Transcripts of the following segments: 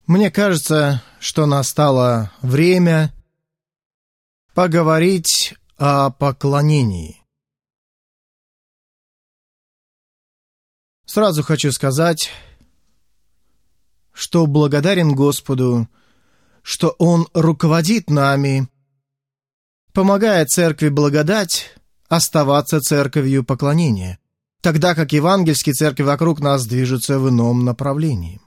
Мне кажется, что настало время поговорить о поклонении. Сразу хочу сказать, что благодарен Господу, что Он руководит нами, помогая Церкви благодать оставаться церковью поклонения, тогда как евангельские церкви вокруг нас движутся в ином направлении.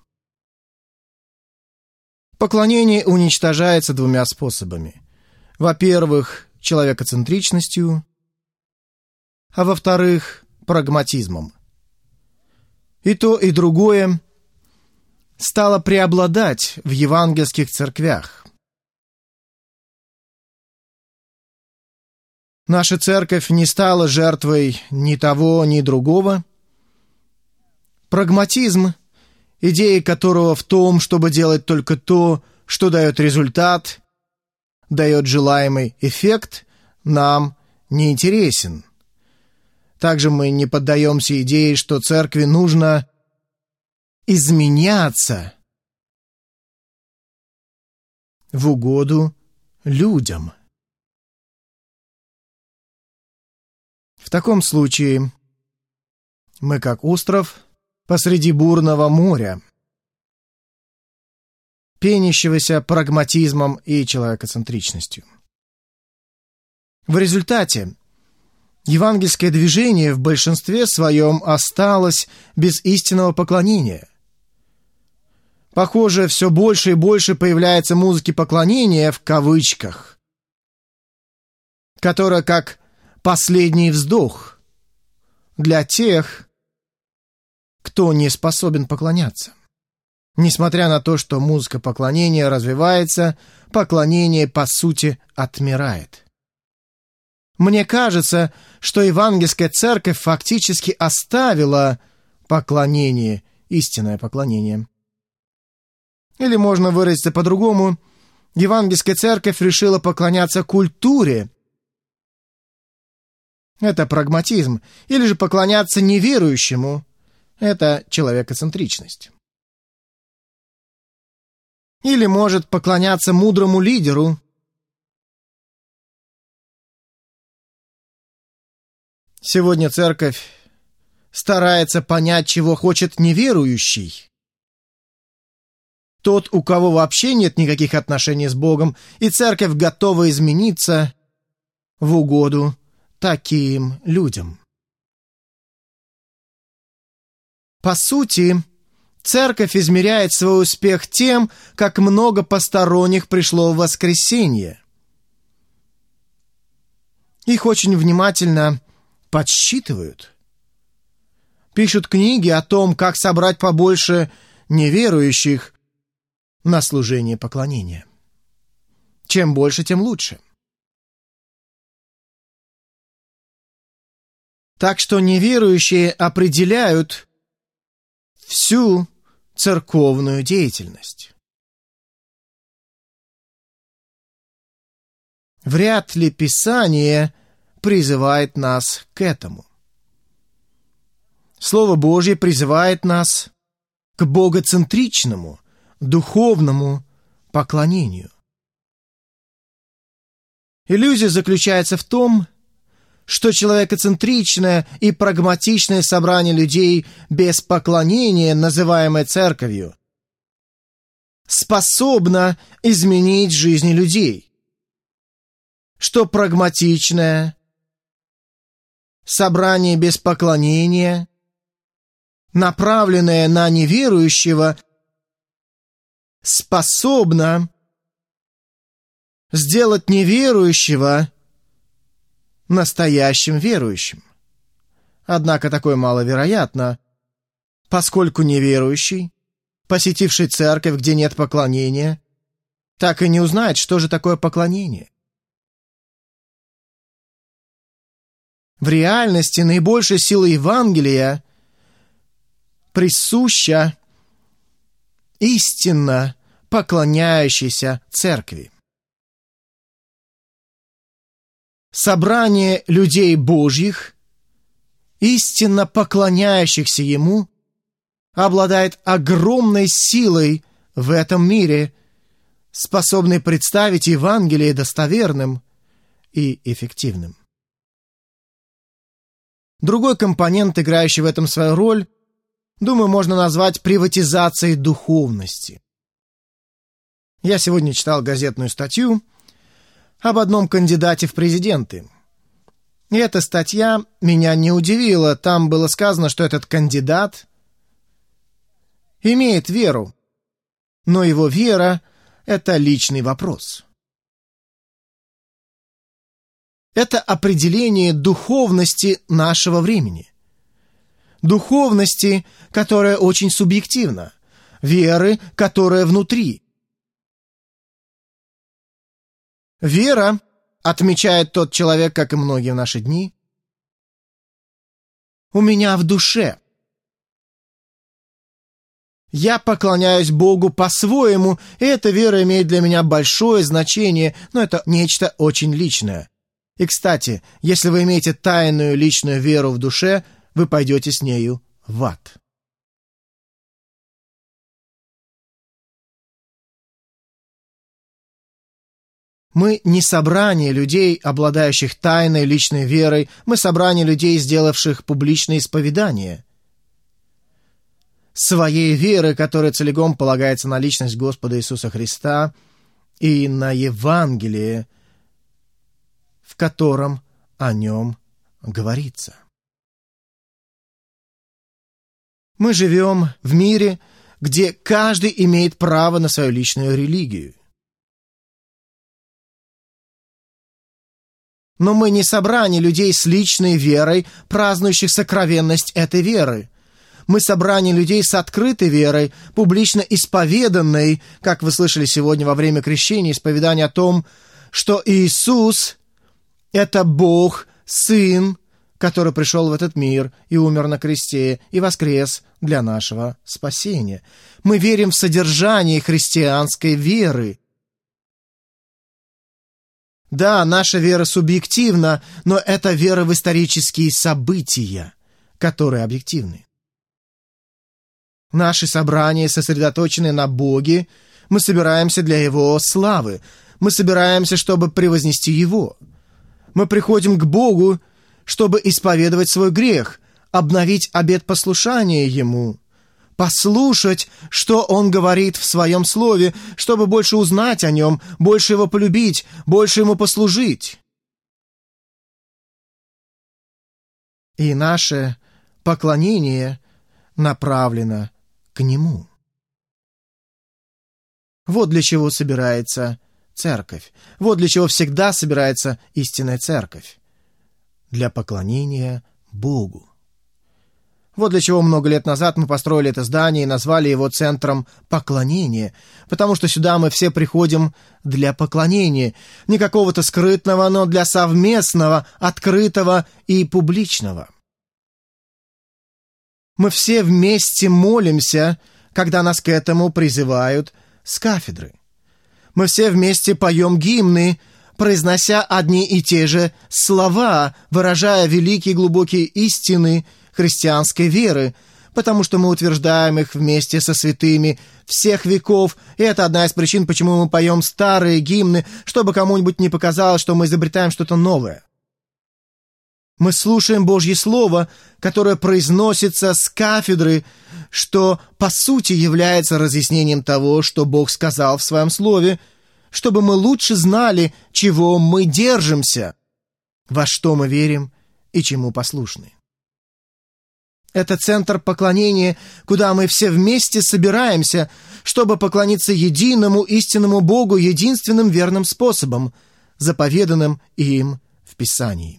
Поклонение уничтожается двумя способами. Во-первых, человекоцентричностью, а во-вторых, прагматизмом. И то, и другое стало преобладать в евангельских церквях. Наша церковь не стала жертвой ни того, ни другого. Прагматизм, идея которого в том, чтобы делать только то, что дает результат, дает желаемый эффект, нам не интересен. Также мы не поддаемся идее, что церкви нужно изменяться в угоду людям. В таком случае мы как остров посреди бурного моря, пенящегося прагматизмом и человекоцентричностью. В результате евангельское движение в большинстве своем осталось без истинного поклонения. Похоже, все больше и больше появляется музыки поклонения в кавычках, которая как последний вздох для тех, кто не способен поклоняться. Несмотря на то, что музыка поклонения развивается, поклонение, по сути, отмирает. Мне кажется, что евангельская церковь фактически оставила поклонение, истинное поклонение. Или можно выразиться по-другому, евангельская церковь решила поклоняться культуре. Это прагматизм. Или же поклоняться неверующему. Это человекоцентричность. Или может поклоняться мудрому лидеру. Сегодня церковь старается понять, чего хочет неверующий. Тот, у кого вообще нет никаких отношений с Богом, и церковь готова измениться в угоду таким людям. По сути, церковь измеряет свой успех тем, как много посторонних пришло в воскресенье. Их очень внимательно подсчитывают. Пишут книги о том, как собрать побольше неверующих на служение поклонения. Чем больше, тем лучше. Так что неверующие определяют всю церковную деятельность. Вряд ли Писание призывает нас к этому. Слово Божье призывает нас к богоцентричному, духовному поклонению. Иллюзия заключается в том, что человекоцентричное и прагматичное собрание людей без поклонения, называемое церковью, способно изменить жизни людей. Что прагматичное собрание без поклонения, направленное на неверующего, способно сделать неверующего настоящим верующим. Однако такое маловероятно, поскольку неверующий, посетивший церковь, где нет поклонения, так и не узнает, что же такое поклонение. В реальности наибольшая сила Евангелия присуща истинно поклоняющейся церкви. Собрание людей Божьих, истинно поклоняющихся Ему, обладает огромной силой в этом мире, способный представить Евангелие достоверным и эффективным. Другой компонент, играющий в этом свою роль, думаю, можно назвать приватизацией духовности. Я сегодня читал газетную статью об одном кандидате в президенты. И эта статья меня не удивила. Там было сказано, что этот кандидат имеет веру, но его вера — это личный вопрос. Это определение духовности нашего времени. Духовности, которая очень субъективна, веры, которая внутри. Вера, отмечает тот человек, как и многие в наши дни, у меня в душе. Я поклоняюсь Богу по-своему, и эта вера имеет для меня большое значение, но это нечто очень личное. И, кстати, если вы имеете тайную личную веру в душе, вы пойдете с нею в ад. Мы не собрание людей, обладающих тайной личной верой, мы собрание людей, сделавших публичное исповедание своей веры, которая целиком полагается на личность Господа Иисуса Христа и на Евангелие, в котором о нем говорится. Мы живем в мире, где каждый имеет право на свою личную религию. Но мы не собрание людей с личной верой, празднующих сокровенность этой веры. Мы собрание людей с открытой верой, публично исповеданной, как вы слышали сегодня во время крещения, исповедания о том, что Иисус — это Бог, Сын, который пришел в этот мир и умер на кресте и воскрес для нашего спасения. Мы верим в содержание христианской веры. Да, наша вера субъективна, но это вера в исторические события, которые объективны. Наши собрания сосредоточены на Боге, мы собираемся для Его славы, мы собираемся, чтобы превознести Его. Мы приходим к Богу, чтобы исповедовать свой грех, обновить обет послушания Ему, послушать, что Он говорит в Своем Слове, чтобы больше узнать о Нем, больше Его полюбить, больше Ему послужить. И наше поклонение направлено к Нему. Вот для чего собирается церковь. Вот для чего всегда собирается истинная церковь. Для поклонения Богу. Вот для чего много лет назад мы построили это здание и назвали его центром поклонения, потому что сюда мы все приходим для поклонения, не какого-то скрытного, но для совместного, открытого и публичного. Мы все вместе молимся, когда нас к этому призывают с кафедры. Мы все вместе поем гимны, произнося одни и те же слова, выражая великие глубокие истины христианской веры, потому что мы утверждаем их вместе со святыми всех веков, и это одна из причин, почему мы поем старые гимны, чтобы кому-нибудь не показалось, что мы изобретаем что-то новое. Мы слушаем Божье Слово, которое произносится с кафедры, что по сути является разъяснением того, что Бог сказал в Своем Слове, чтобы мы лучше знали, чего мы держимся, во что мы верим и чему послушны. Это центр поклонения, куда мы все вместе собираемся, чтобы поклониться единому истинному Богу единственным верным способом, заповеданным им в Писании.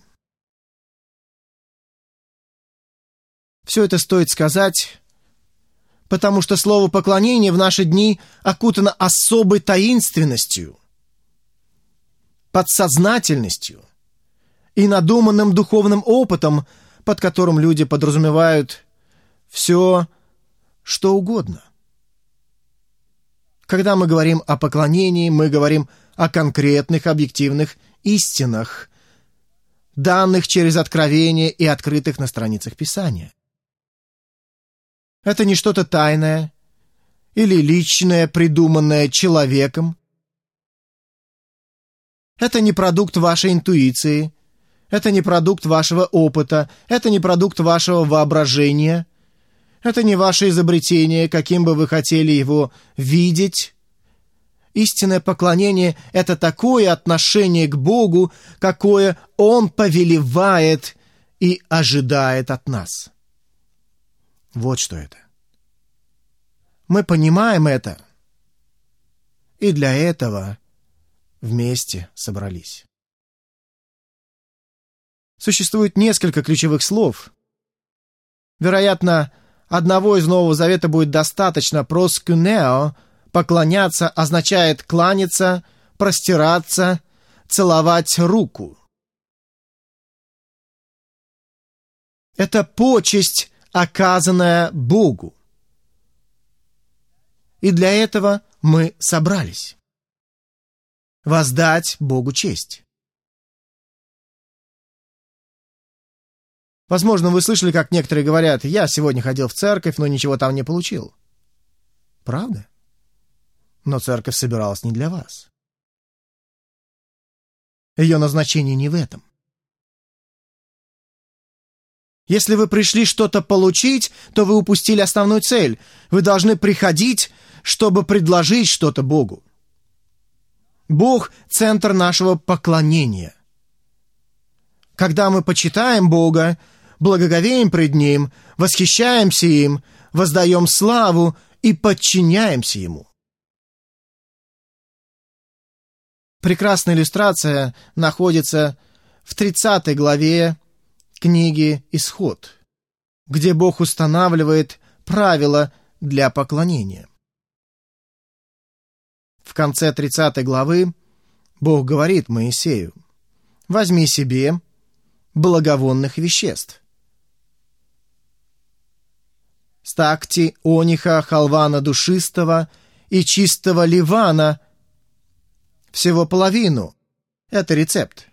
Все это стоит сказать, потому что слово «поклонение» в наши дни окутано особой таинственностью, подсознательностью и надуманным духовным опытом, под которым люди подразумевают все, что угодно. Когда мы говорим о поклонении, мы говорим о конкретных объективных истинах, данных через откровение и открытых на страницах Писания. Это не что-то тайное или личное, придуманное человеком. Это не продукт вашей интуиции, это не продукт вашего опыта, это не продукт вашего воображения, это не ваше изобретение, каким бы вы хотели его видеть. Истинное поклонение — это такое отношение к Богу, какое Он повелевает и ожидает от нас. Вот что это. Мы понимаем это, и для этого вместе собрались. Существует несколько ключевых слов. Вероятно, одного из Нового Завета будет достаточно. Проскунео — поклоняться означает кланяться, простираться, целовать руку. Это почесть, оказанная Богу. И для этого мы собрались. Воздать Богу честь. Возможно, вы слышали, как некоторые говорят: «Я сегодня ходил в церковь, но ничего там не получил». Правда? Но церковь собиралась не для вас. Ее назначение не в этом. Если вы пришли что-то получить, то вы упустили основную цель. Вы должны приходить, чтобы предложить что-то Богу. Бог — центр нашего поклонения. Когда мы почитаем Бога, благоговеем пред Ним, восхищаемся Им, воздаем славу и подчиняемся Ему. Прекрасная иллюстрация находится в 30 главе книги «Исход», где Бог устанавливает правила для поклонения. В конце 30 главы Бог говорит Моисею: «Возьми себе благовонных веществ: стакти, ониха, халвана душистого и чистого ливана, всего половину». Это рецепт.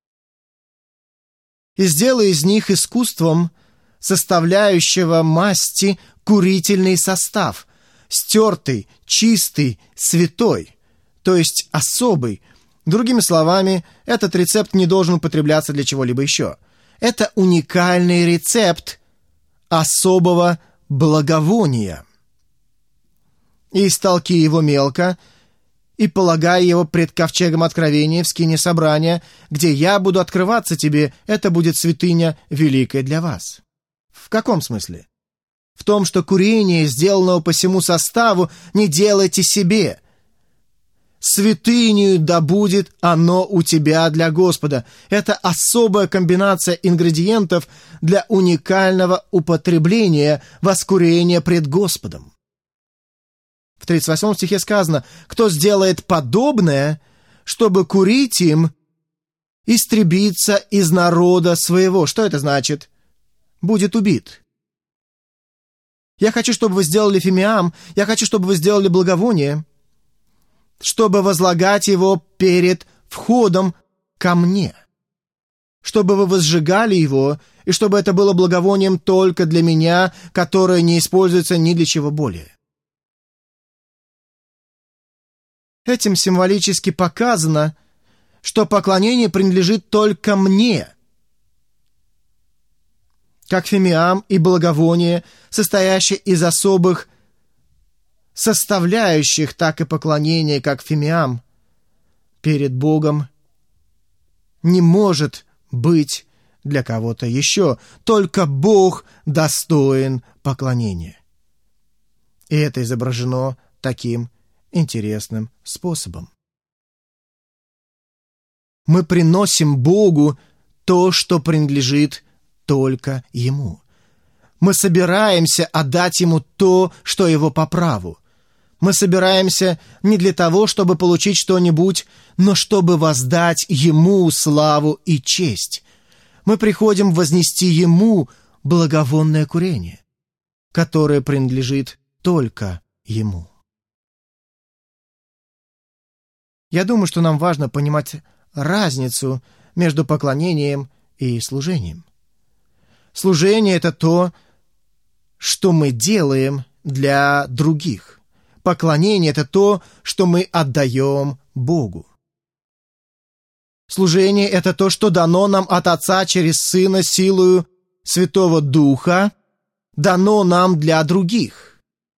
«И сделай из них искусством составляющего масти курительный состав, стертый, чистый, святой, то есть особый». Другими словами, этот рецепт не должен употребляться для чего-либо еще. Это уникальный рецепт особого благовония. «И истолки его мелко, и полагай его пред ковчегом откровения в скине собрания, где я буду открываться тебе, это будет святыня великая для вас». В каком смысле? В том, что курение, сделанного по сему составу, не делайте себе. Святынею да будет оно у тебя для Господа. Это особая комбинация ингредиентов для уникального употребления, воскурения пред Господом. В 38 стихе сказано: «Кто сделает подобное, чтобы курить им, истребиться из народа своего». Что это значит? Будет убит. Я хочу, чтобы вы сделали фимиам, я хочу, чтобы вы сделали благовоние, чтобы возлагать его перед входом ко мне, чтобы вы возжигали его, и чтобы это было благовонием только для меня, которое не используется ни для чего более. Этим символически показано, что поклонение принадлежит только мне. Как фимиам и благовоние, состоящие из особых составляющих, так и поклонение, как фимиам, перед Богом не может быть для кого-то еще. Только Бог достоин поклонения. И это изображено таким интересным способом. Мы приносим Богу то, что принадлежит только Ему. Мы собираемся отдать Ему то, что Его по праву. Мы собираемся не для того, чтобы получить что-нибудь, но чтобы воздать Ему славу и честь. Мы приходим вознести Ему благовонное курение, которое принадлежит только Ему. Я думаю, что нам важно понимать разницу между поклонением и служением. Служение — это то, что мы делаем для других. Поклонение — это то, что мы отдаем Богу. Служение — это то, что дано нам от Отца через Сына силою Святого Духа, дано нам для других.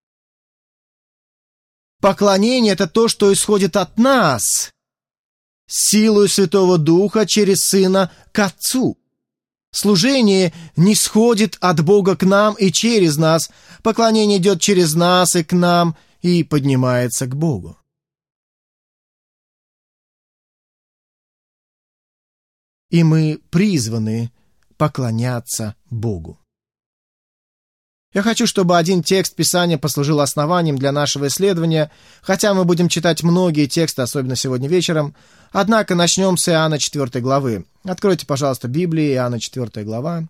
Поклонение — это то, что исходит от нас, силою Святого Духа через Сына к Отцу. Служение не сходит от Бога к нам и через нас. Поклонение идет через нас и к нам, и поднимается к Богу. И мы призваны поклоняться Богу. Я хочу, чтобы один текст Писания послужил основанием для нашего исследования, хотя мы будем читать многие тексты, особенно сегодня вечером. Однако начнем с Иоанна 4 главы. Откройте, пожалуйста, Библию, Иоанна 4 глава.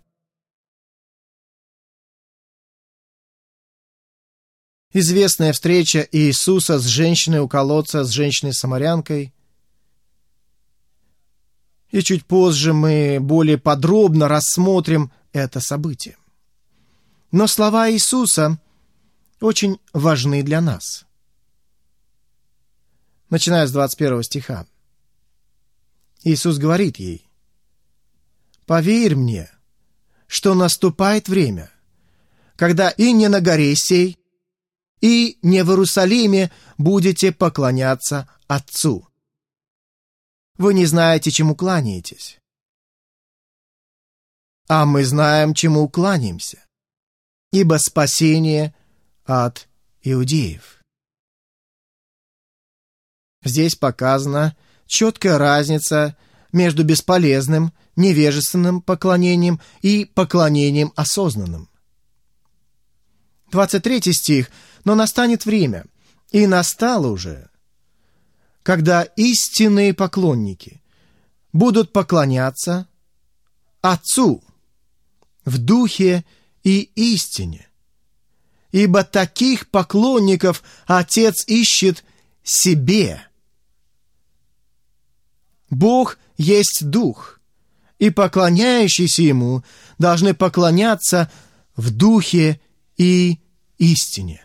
Известная встреча Иисуса с женщиной у колодца, с женщиной-самарянкой. И чуть позже мы более подробно рассмотрим это событие. Но слова Иисуса очень важны для нас. Начиная с 21 стиха. Иисус говорит ей: «Поверь мне, что наступает время, когда и не на горе сей, и не в Иерусалиме будете поклоняться Отцу. Вы не знаете, чему кланяетесь. А мы знаем, чему кланяемся, ибо спасение от иудеев». Здесь показана четкая разница между бесполезным, невежественным поклонением и поклонением осознанным. 23 стих. «Но настанет время, и настало уже, когда истинные поклонники будут поклоняться Отцу в духе и истине, ибо таких поклонников Отец ищет себе». Бог есть Дух, и поклоняющиеся Ему должны поклоняться в духе и истине.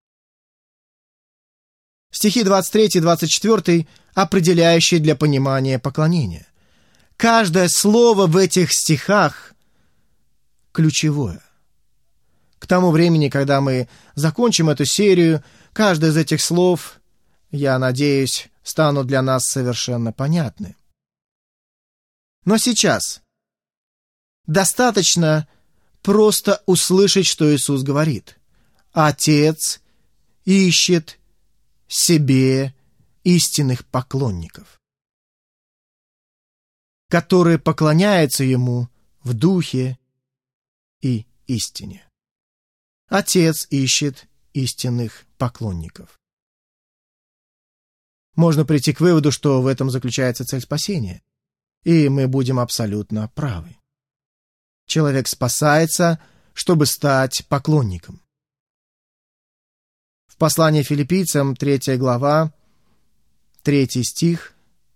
Стихи 23 и 24 определяющие для понимания поклонения. Каждое слово в этих стихах ключевое. К тому времени, когда мы закончим эту серию, каждое из этих слов, я надеюсь, станут для нас совершенно понятны. Но сейчас достаточно просто услышать, что Иисус говорит. Отец ищет себе истинных поклонников, которые поклоняются Ему в духе и истине. Отец ищет истинных поклонников. Можно прийти к выводу, что в этом заключается цель спасения, и мы будем абсолютно правы. Человек спасается, чтобы стать поклонником. В послании Филиппийцам, 3 глава, 3 стих,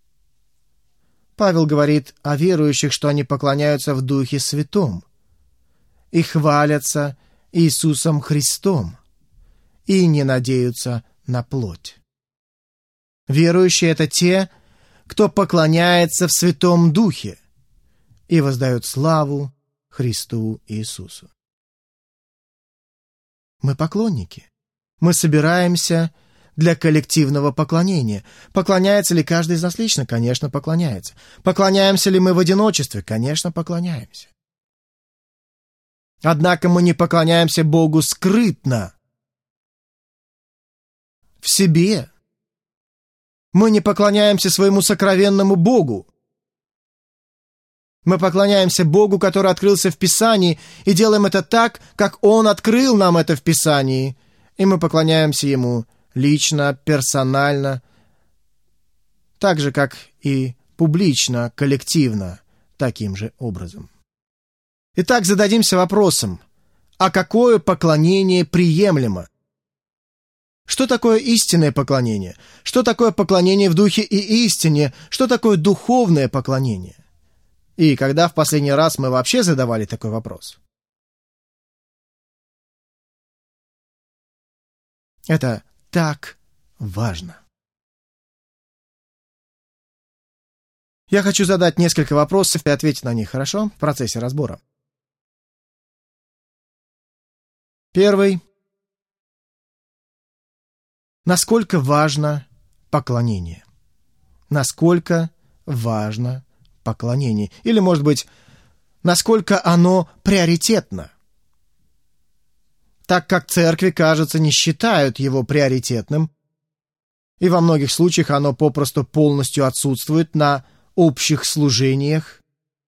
Павел говорит о верующих, что они поклоняются в Духе Святом и хвалятся Иисусом Христом и не надеются на плоть. Верующие — это те, кто поклоняется в Святом Духе и воздает славу Христу Иисусу. Мы поклонники. Мы собираемся для коллективного поклонения. Поклоняется ли каждый из нас лично? Конечно, поклоняется. Поклоняемся ли мы в одиночестве? Конечно, поклоняемся. Однако мы не поклоняемся Богу скрытно, в себе. Мы не поклоняемся своему сокровенному Богу. Мы поклоняемся Богу, который открылся в Писании, и делаем это так, как Он открыл нам это в Писании. И мы поклоняемся Ему лично, персонально, так же, как и публично, коллективно, таким же образом. Итак, зададимся вопросом, а какое поклонение приемлемо? Что такое истинное поклонение? Что такое поклонение в духе и истине? Что такое духовное поклонение? И когда в последний раз мы вообще задавали такой вопрос? Это так важно. Я хочу задать несколько вопросов и ответить на них, хорошо? В процессе разбора. Первый. Насколько важно поклонение? Насколько важно поклонение? Или, может быть, насколько оно приоритетно? Так как церкви, кажется, не считают его приоритетным, и во многих случаях оно попросту полностью отсутствует на общих служениях.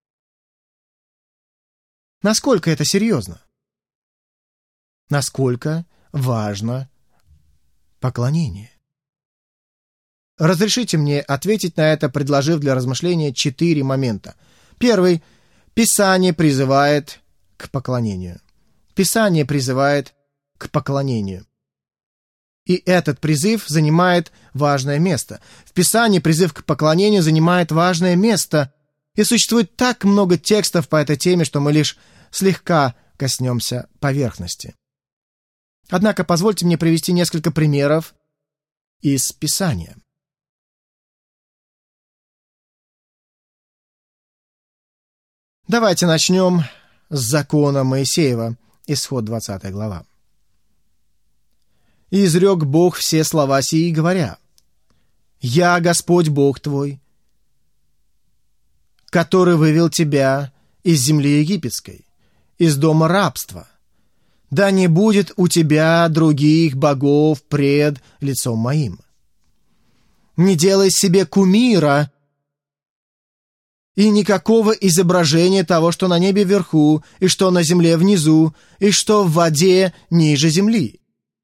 Насколько это серьезно? Насколько важно поклонение? Разрешите мне ответить на это, предложив для размышления 4 момента. Первый. Писание призывает к поклонению. Писание призывает к поклонению. И этот призыв занимает важное место. В Писании призыв к поклонению занимает важное место. И существует так много текстов по этой теме, что мы лишь слегка коснемся поверхности. Однако позвольте мне привести несколько примеров из Писания. Давайте начнем с закона Моисеева, Исход 20 глава. «И изрек Бог все слова сии, говоря: Я Господь Бог твой, который вывел тебя из земли египетской, из дома рабства. Да не будет у тебя других богов пред лицом моим. Не делай себе кумира и никакого изображения того, что на небе вверху, и что на земле внизу, и что в воде ниже земли.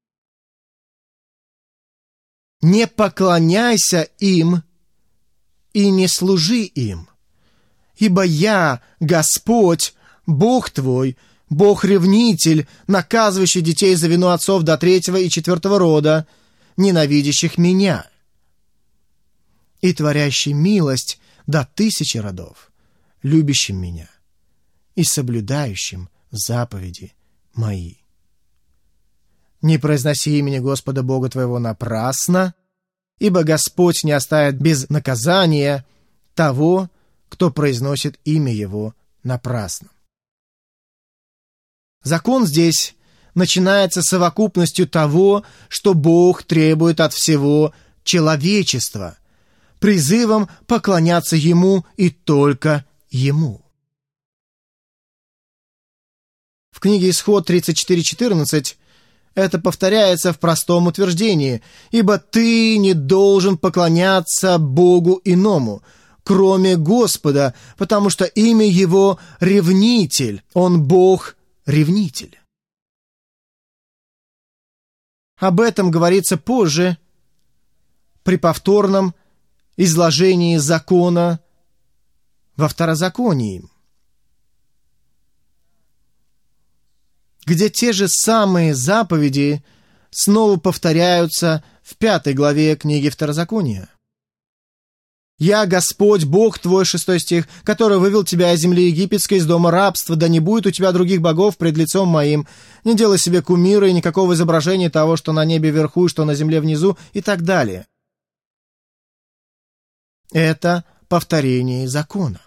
Не поклоняйся им и не служи им, ибо я, Господь, Бог твой, Бог-ревнитель, наказывающий детей за вину отцов до 3-го и 4-го рода, ненавидящих меня, и творящий милость до 1000 родов, любящим меня и соблюдающим заповеди мои. Не произноси имени Господа Бога твоего напрасно, ибо Господь не оставит без наказания того, кто произносит имя Его напрасно». Закон здесь начинается совокупностью того, что Бог требует от всего человечества, призывом поклоняться Ему и только Ему. В книге Исход 34:14 это повторяется в простом утверждении: «Ибо ты не должен поклоняться Богу иному, кроме Господа, потому что имя Его — Ревнитель, Он Бог-ревнитель». Об этом говорится позже, при повторном изложении закона во Второзаконии, где те же самые заповеди снова повторяются в 5 главе книги Второзакония. «Я, Господь, Бог твой», 6 стих, «который вывел тебя из земли египетской, из дома рабства, да не будет у тебя других богов пред лицом моим. Не делай себе кумира и никакого изображения того, что на небе вверху, что на земле внизу», и так далее. Это повторение закона.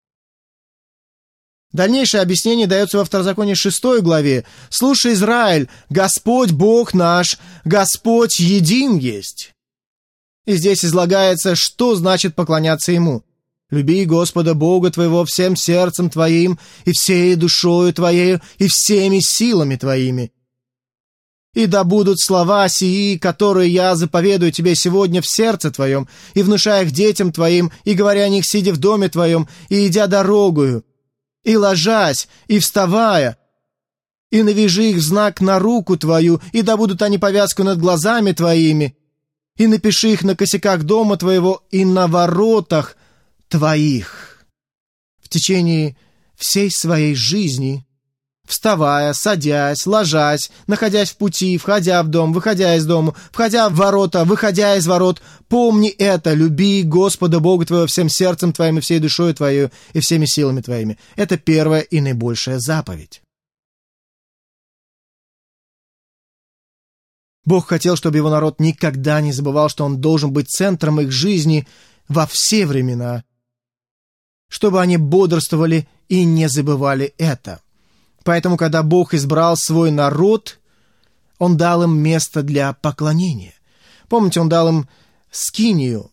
Дальнейшее объяснение дается во Второзаконии 6 главе. «Слушай, Израиль, Господь Бог наш, Господь един есть». И здесь излагается, что значит поклоняться Ему. «Люби Господа Бога твоего всем сердцем твоим, и всей душою твоею, и всеми силами твоими. И да будут слова сии, которые я заповедую тебе сегодня в сердце твоем, и внушая их детям твоим, и говоря о них, сидя в доме твоем, и идя дорогою, и ложась, и вставая, и навяжи их в знак на руку твою, и да будут они повязку над глазами твоими, и напиши их на косяках дома твоего и на воротах твоих». В течение всей своей жизни, вставая, садясь, ложась, находясь в пути, входя в дом, выходя из дома, входя в ворота, выходя из ворот, помни это: люби Господа Бога твоего всем сердцем твоим и всей душой твоей и всеми силами твоими. Это первая и наибольшая заповедь. Бог хотел, чтобы его народ никогда не забывал, что он должен быть центром их жизни во все времена, чтобы они бодрствовали и не забывали это. Поэтому, когда Бог избрал свой народ, Он дал им место для поклонения. Помните, Он дал им скинию.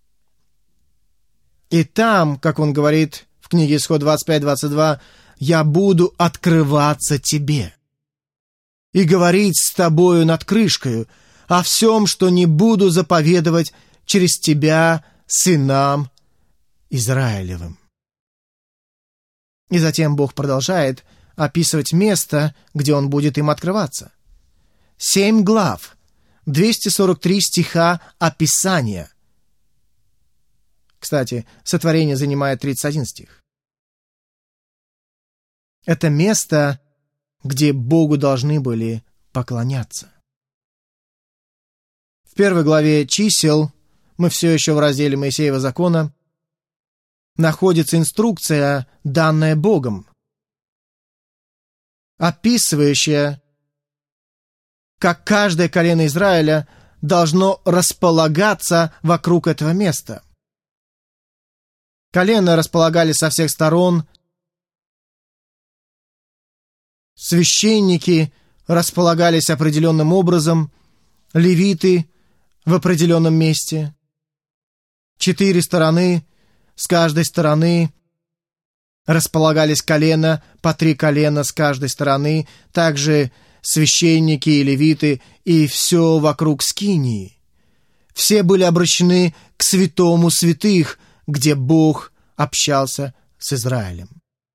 И там, как Он говорит в книге Исход 25-22, «Я буду открываться тебе и говорить с тобою над крышкою о всем, что не буду заповедовать через тебя сынам Израилевым». И затем Бог продолжает описывать место, где Он будет им открываться. 7 глав, 243 стиха описания. Кстати, сотворение занимает 31 стих. Это место, где Богу должны были поклоняться. В 1 главе чисел, мы все еще в разделе Моисеева закона, находится инструкция, данная Богом, описывающая, как каждое колено Израиля должно располагаться вокруг этого места. Колена располагались со всех сторон, священники располагались определенным образом, левиты в определенном месте, 4 стороны, с каждой стороны располагались колена, по 3 колена с каждой стороны, также священники и левиты, и все вокруг скинии. Все были обращены к святому святых, где Бог общался с Израилем.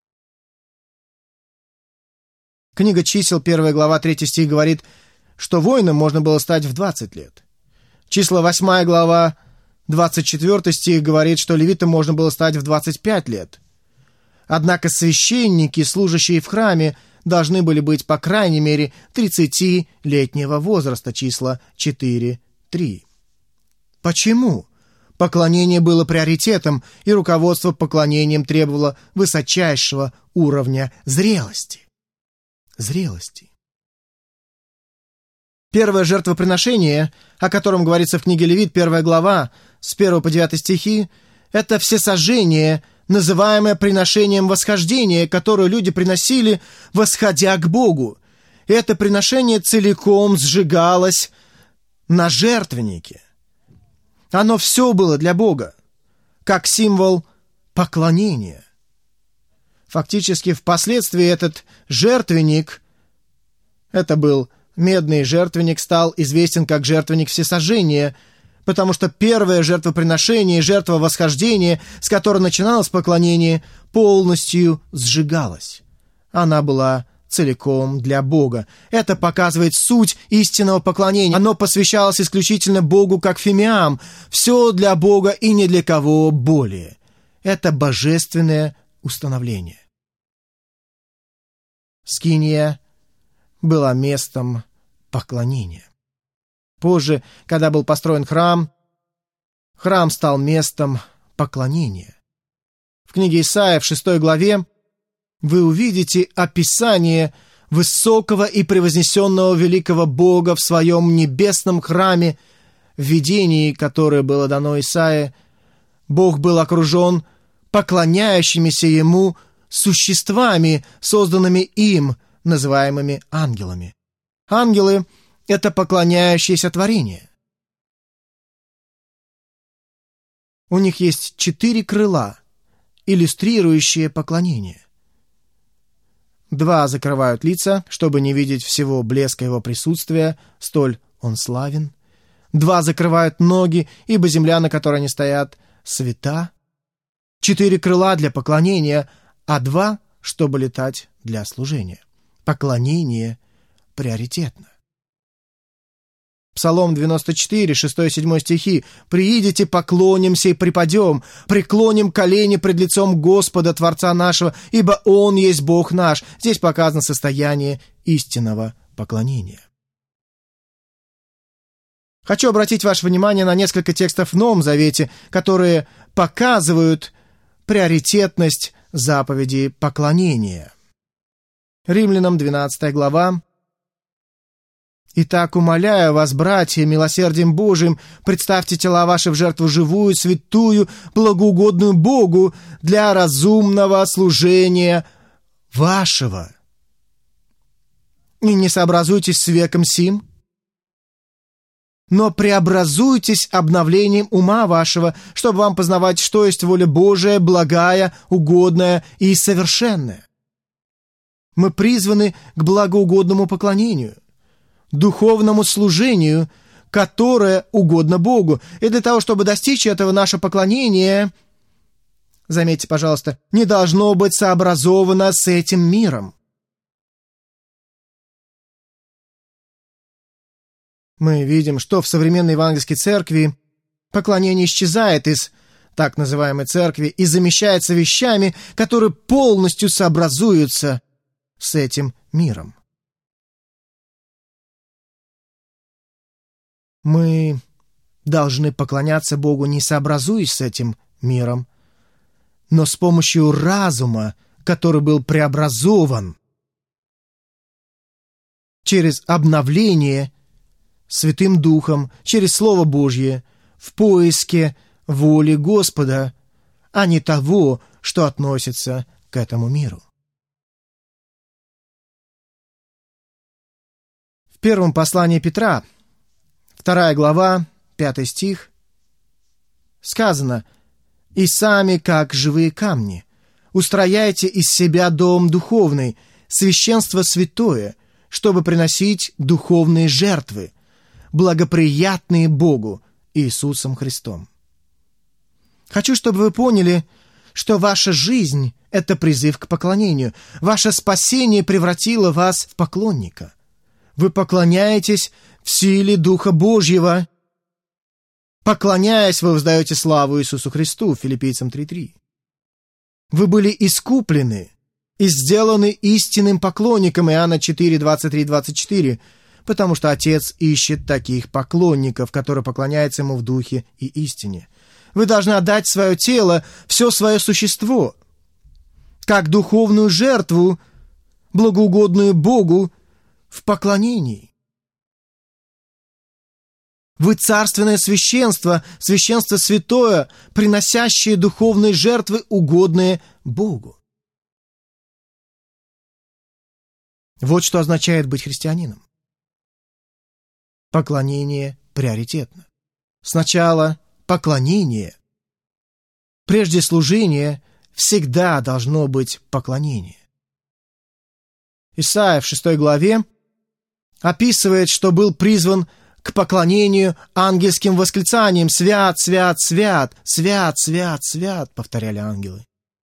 Книга чисел, 1 глава, 3 стих говорит, что воином можно было стать в 20 лет. Числа 8 глава, 24 стих говорит, что левитом можно было стать в 25 лет. Однако священники, служащие в храме, должны были быть, по крайней мере, 30-летнего возраста, числа 4-3. Почему? Поклонение было приоритетом, и руководство поклонением требовало высочайшего уровня зрелости. Первое жертвоприношение, о котором говорится в книге Левит, 1 глава, с 1 по 9 стихи, это всесожжение, называемое приношением восхождения, которое люди приносили, восходя к Богу. Это приношение целиком сжигалось на жертвеннике. Оно все было для Бога, как символ поклонения. Фактически, впоследствии этот жертвенник, это был медный жертвенник, стал известен как жертвенник всесожжения, потому что первое жертвоприношение, жертва восхождения, с которой начиналось поклонение, полностью сжигалась. Она была целиком для Бога. Это показывает суть истинного поклонения. Оно посвящалось исключительно Богу как фимиам. Все для Бога и ни для кого более. Это божественное установление. Скиния была местом поклонения. Позже, когда был построен храм, храм стал местом поклонения. В книге Исаия в 6 главе вы увидите описание высокого и превознесенного великого Бога в своем небесном храме. В видении, которое было дано Исаии, Бог был окружен поклоняющимися Ему существами, созданными им, называемыми ангелами. Ангелы — это поклоняющиеся творения. У них есть 4 крыла, иллюстрирующие поклонение. 2 закрывают лица, чтобы не видеть всего блеска его присутствия, столь он славен. 2 закрывают ноги, ибо земля, на которой они стоят, свята. 4 крыла для поклонения, а 2, чтобы летать для служения. Поклонение приоритетно. Псалом 94, 6-7 стихи. «Приидите, поклонимся и припадем, преклоним колени пред лицом Господа, Творца нашего, ибо Он есть Бог наш». Здесь показано состояние истинного поклонения. Хочу обратить ваше внимание на несколько текстов в Новом Завете, которые показывают приоритетность заповеди поклонения. Римлянам 12 глава, Итак, умоляю вас, братья, милосердием Божиим, представьте тела ваши в жертву живую, святую, благоугодную Богу для разумного служения вашего. И не сообразуйтесь с веком сим, но преобразуйтесь обновлением ума вашего, чтобы вам познавать, что есть воля Божия, благая, угодная и совершенная. Мы призваны к благоугодному поклонению, духовному служению, которое угодно Богу. И для того, чтобы достичь этого, наше поклонение, заметьте, пожалуйста, не должно быть сообразовано с этим миром. Мы видим, что в современной евангельской церкви поклонение исчезает из так называемой церкви и замещается вещами, которые полностью сообразуются с этим миром. Мы должны поклоняться Богу, не сообразуясь с этим миром, но с помощью разума, который был преобразован через обновление Святым Духом, через Слово Божье, в поиске воли Господа, а не того, что относится к этому миру. В первом послании Петра, 2 глава, 5 стих, сказано: «И сами, как живые камни, устрояйте из себя дом духовный, священство святое, чтобы приносить духовные жертвы, благоприятные Богу Иисусом Христом». Хочу, чтобы вы поняли, что ваша жизнь — это призыв к поклонению. Ваше спасение превратило вас в поклонника. Вы поклоняетесь в силе Духа Божьего. Поклоняясь, вы воздаете славу Иисусу Христу, Филиппийцам 3:3. Вы были искуплены и сделаны истинным поклонником, Иоанна 4:23-24, потому что Отец ищет таких поклонников, которые поклоняются Ему в духе и истине. Вы должны отдать свое тело, все свое существо, как духовную жертву, благоугодную Богу, в поклонении. Вы царственное священство, священство святое, приносящее духовные жертвы, угодные Богу. Вот что означает быть христианином. Поклонение приоритетно. Сначала поклонение. Прежде служения всегда должно быть поклонение. Исайя в 6 главе описывает, что был призван к поклонению ангельским восклицанием: «Свят, свят, свят, свят, свят, свят», повторяли ангелы.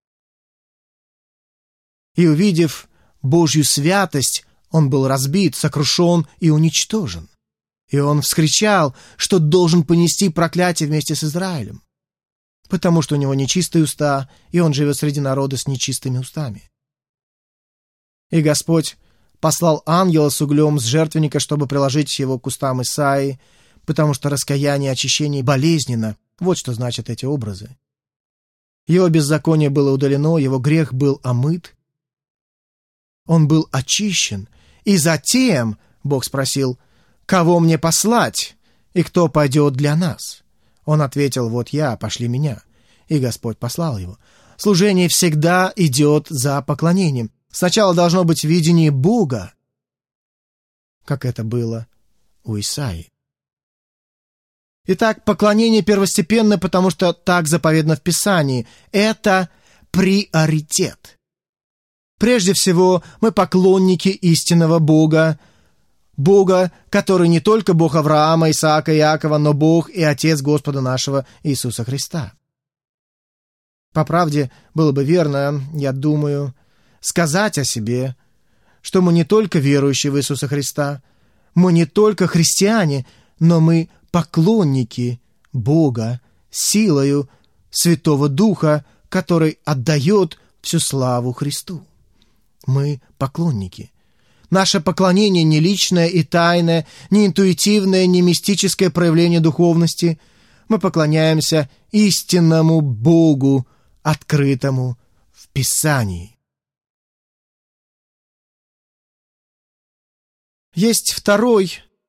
И, увидев Божью святость, он был разбит, сокрушен и уничтожен. И он вскричал, что должен понести проклятие вместе с Израилем, потому что у него нечистые уста, и он живет среди народа с нечистыми устами. И Господь послал ангела с углем с жертвенника, чтобы приложить его к устам Исаии, потому что раскаяние и очищение болезненно. Вот что значат эти образы. Его беззаконие было удалено, его грех был омыт, он был очищен. И затем Бог спросил: «Кого мне послать, и кто пойдет для нас?» Он ответил: «Вот я, пошли меня». И Господь послал его. Служение всегда идет за поклонением. Сначала должно быть видение Бога, как это было у Исаии. Итак, поклонение первостепенно, потому что так заповедано в Писании. Это приоритет. Прежде всего, мы поклонники истинного Бога, Бога, который не только Бог Авраама, Исаака и Иакова, но Бог и Отец Господа нашего Иисуса Христа. По правде, было бы верно, я думаю, сказать о себе, что мы не только верующие в Иисуса Христа, мы не только христиане, но мы поклонники Бога силою Святого Духа, который отдает всю славу Христу. Мы поклонники. Наше поклонение не личное и тайное, не интуитивное, не мистическое проявление духовности. Мы поклоняемся истинному Богу, открытому в Писании. Есть второй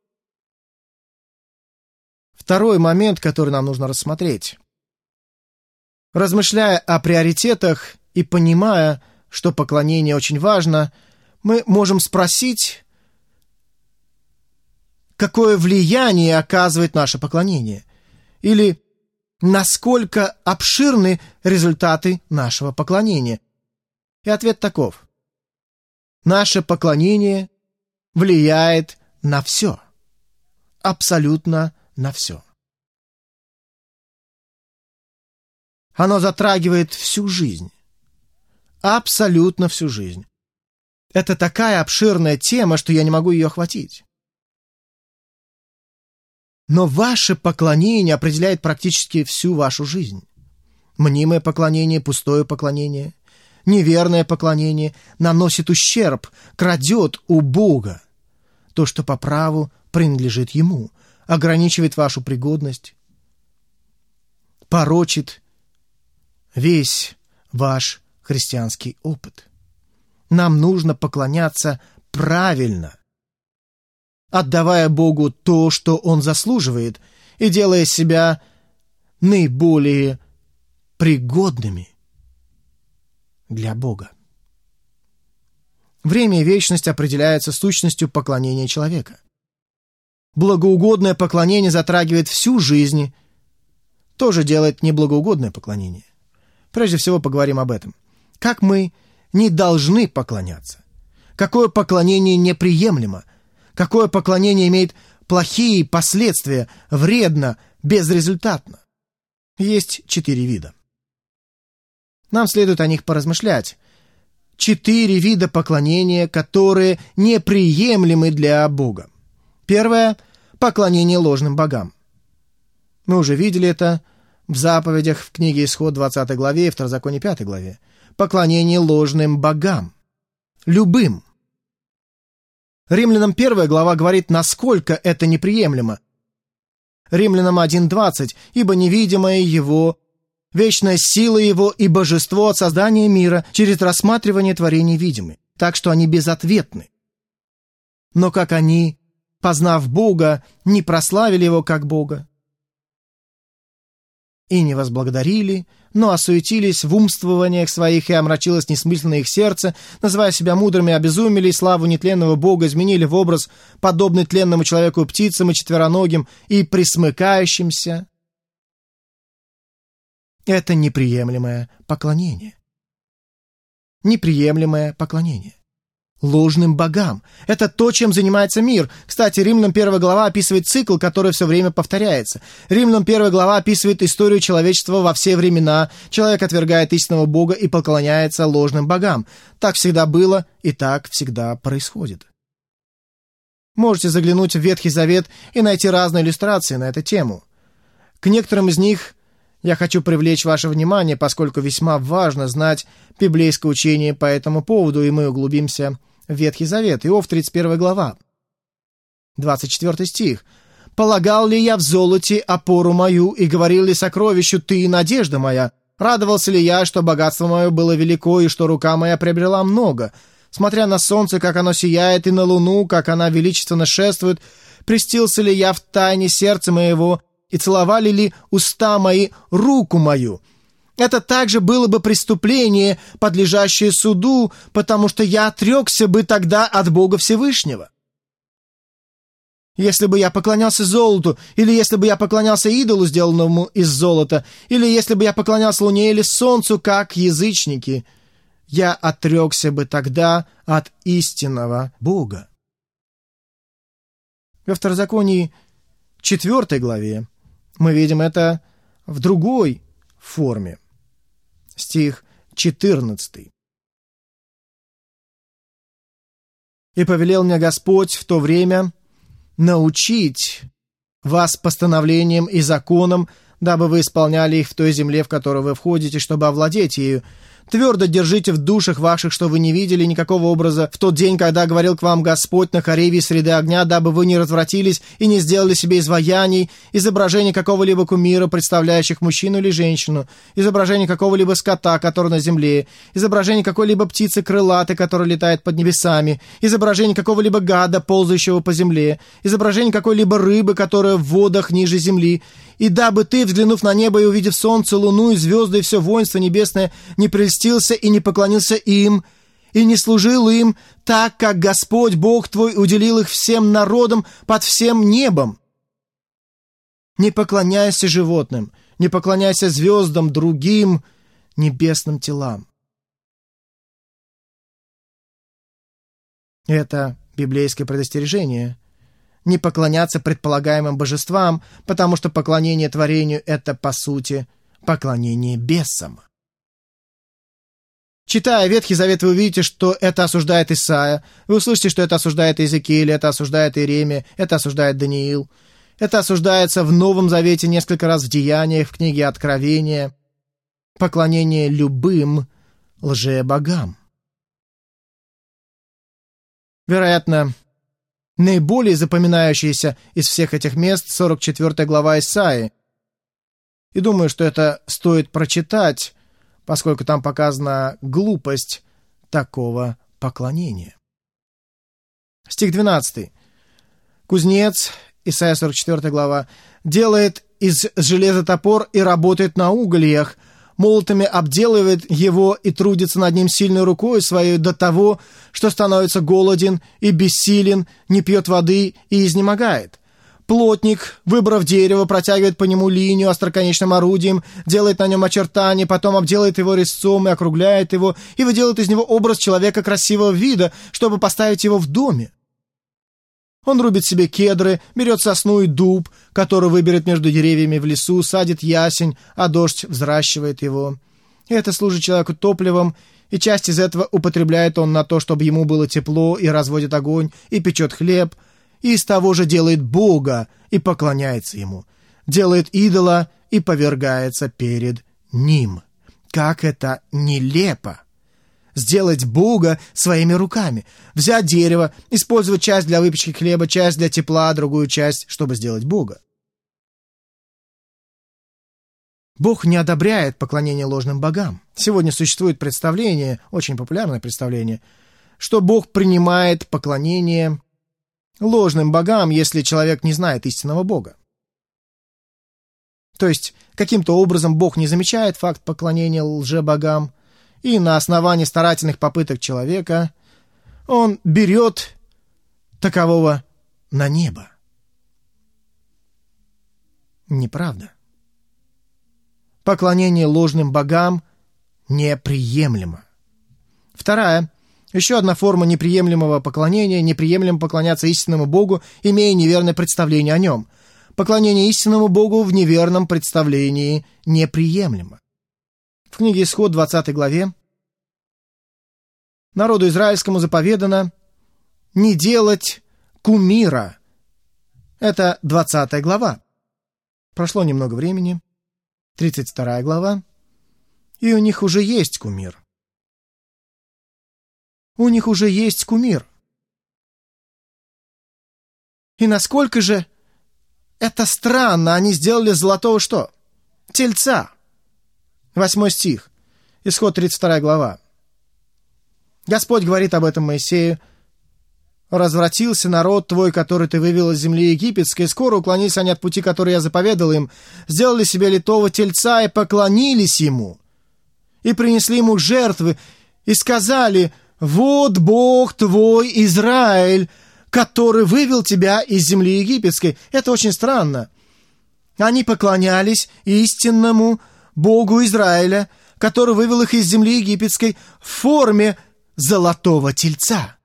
Второй момент, который нам нужно рассмотреть. Размышляя о приоритетах и понимая, что поклонение очень важно, мы можем спросить, какое влияние оказывает наше поклонение, или насколько обширны результаты нашего поклонения. И ответ таков. Наше поклонение влияет на все. Абсолютно на все. Оно затрагивает всю жизнь. Абсолютно всю жизнь. Это такая обширная тема, что я не могу ее охватить. Но ваше поклонение определяет практически всю вашу жизнь. Мнимое поклонение, пустое поклонение, неверное поклонение наносит ущерб, крадет у Бога то, что по праву принадлежит Ему, ограничивает вашу пригодность, порочит весь ваш христианский опыт. Нам нужно поклоняться правильно, отдавая Богу то, что Он заслуживает, и делая себя наиболее пригодными для Бога. Время и вечность определяются сущностью поклонения человека. Благоугодное поклонение затрагивает всю жизнь, тоже делает неблагоугодное поклонение. Прежде всего поговорим об этом. Как мы не должны поклоняться? Какое поклонение неприемлемо? Какое поклонение имеет плохие последствия, вредно, безрезультатно? Есть 4 вида. Нам следует о них поразмышлять. 4 вида поклонения, которые неприемлемы для Бога. Первое – поклонение ложным богам. Мы уже видели это в заповедях в книге Исход 20 главе и Второзаконие 5 главе. Поклонение ложным богам. Любым. Римлянам 1 глава говорит, насколько это неприемлемо. Римлянам 1:20, ибо невидимое Его, вечная сила Его и божество от создания мира через рассматривание творений видимы, так что они безответны. Но как они, познав Бога, не прославили Его как Бога, и не возблагодарили, но осуетились в умствованиях своих, и омрачилось несмысленно их сердце, называя себя мудрыми, обезумели, и славу нетленного Бога изменили в образ, подобный тленному человеку, птицам и четвероногим, и пресмыкающимся. Это неприемлемое поклонение. Неприемлемое поклонение. Ложным богам. Это то, чем занимается мир. Кстати, Римлянам 1 глава описывает цикл, который все время повторяется. Римлянам 1 глава описывает историю человечества во все времена. Человек отвергает истинного Бога и поклоняется ложным богам. Так всегда было и так всегда происходит. Можете заглянуть в Ветхий Завет и найти разные иллюстрации на эту тему. К некоторым из них я хочу привлечь ваше внимание, поскольку весьма важно знать библейское учение по этому поводу, и мы углубимся в Ветхий Завет. Иов 31 глава, 24 стих. «Полагал ли я в золоте опору мою, и говорил ли сокровищу ты, надежда моя? Радовался ли я, что богатство мое было велико, и что рука моя приобрела много? Смотря на солнце, как оно сияет, и на луну, как она величественно шествует, престился ли я в тайне сердца моего, и целовали ли уста мои руку мою? Это также было бы преступление, подлежащее суду, потому что я отрекся бы тогда от Бога Всевышнего. Если бы я поклонялся золоту, или если бы я поклонялся идолу, сделанному из золота, или если бы я поклонялся луне или солнцу, как язычники, я отрекся бы тогда от истинного Бога». Во Второзаконии 4 главе мы видим это в другой форме. Стих 14. «И повелел мне Господь в то время научить вас постановлениям и законам, дабы вы исполняли их в той земле, в которую вы входите, чтобы овладеть ею. Твердо держите в душах ваших, что вы не видели никакого образа в тот день, когда говорил к вам Господь на Хореве среды огня, дабы вы не развратились и не сделали себе изваяний, изображение какого-либо кумира, представляющих мужчину или женщину, изображение какого-либо скота, который на земле, изображение какой-либо птицы крылатой, которая летает под небесами, изображение какого-либо гада, ползающего по земле, изображение какой-либо рыбы, которая в водах ниже земли, и дабы ты, взглянув на небо и увидев солнце, луну и звезды и все воинство небесное, не прельстился и не поклонился им, и не служил им, так как Господь Бог твой уделил их всем народам под всем небом. Не поклоняйся животным, не поклоняйся звездам, другим небесным телам. Это библейское предостережение. Не поклоняться предполагаемым божествам, потому что поклонение творению — это, по сути, поклонение бесам. Читая Ветхий Завет, вы увидите, что это осуждает Исаия, вы услышите, что это осуждает Иезекииль, это осуждает Иеремия, это осуждает Даниил. Это осуждается в Новом Завете несколько раз в Деяниях, в книге Откровения. Поклонение любым лжебогам. Вероятно, наиболее запоминающаяся из всех этих мест 44 глава Исаии. И думаю, что это стоит прочитать, поскольку там показана глупость такого поклонения. Стих 12. Кузнец, Исайя 44 глава, делает из железа топор и работает на угольях, молотами обделывает его и трудится над ним сильной рукой своей до того, что становится голоден и бессилен, не пьет воды и изнемогает. Плотник, выбрав дерево, протягивает по нему линию остроконечным орудием, делает на нем очертания, потом обделает его резцом и округляет его, и выделает из него образ человека красивого вида, чтобы поставить его в доме. Он рубит себе кедры, берет сосну и дуб, который выберет между деревьями в лесу, садит ясень, а дождь взращивает его. И это служит человеку топливом, и часть из этого употребляет он на то, чтобы ему было тепло, и разводит огонь, и печет хлеб, и из того же делает Бога и поклоняется ему, делает идола и повергается перед ним. Как это нелепо! Сделать Бога своими руками, взять дерево, использовать часть для выпечки хлеба, часть для тепла, другую часть, чтобы сделать Бога. Бог не одобряет поклонение ложным богам. Сегодня существует представление, очень популярное представление, что Бог принимает поклонение ложным богам, если человек не знает истинного Бога. То есть, каким-то образом Бог не замечает факт поклонения лжебогам, и на основании старательных попыток человека он берет такового на небо. Неправда. Поклонение ложным богам неприемлемо. Вторая, еще одна форма неприемлемого поклонения, неприемлемо поклоняться истинному Богу, имея неверное представление о нем. Поклонение истинному Богу в неверном представлении неприемлемо. В книге Исход, 20 главе, народу израильскому заповедано не делать кумира. Это 20 глава. Прошло немного времени, 32 глава, и у них уже есть кумир. У них уже есть кумир. И насколько же это странно, они сделали золотого что? Тельца. 8 стих, Исход 32 глава. Господь говорит об этом Моисею. «Развратился народ твой, который ты вывел из земли египетской, скоро уклонились они от пути, который я заповедал им, сделали себе литого тельца и поклонились ему, и принесли ему жертвы, и сказали: вот Бог твой Израиль, который вывел тебя из земли египетской». Это очень странно. Они поклонялись истинному Богу Израиля, который вывел их из земли египетской в форме золотого тельца.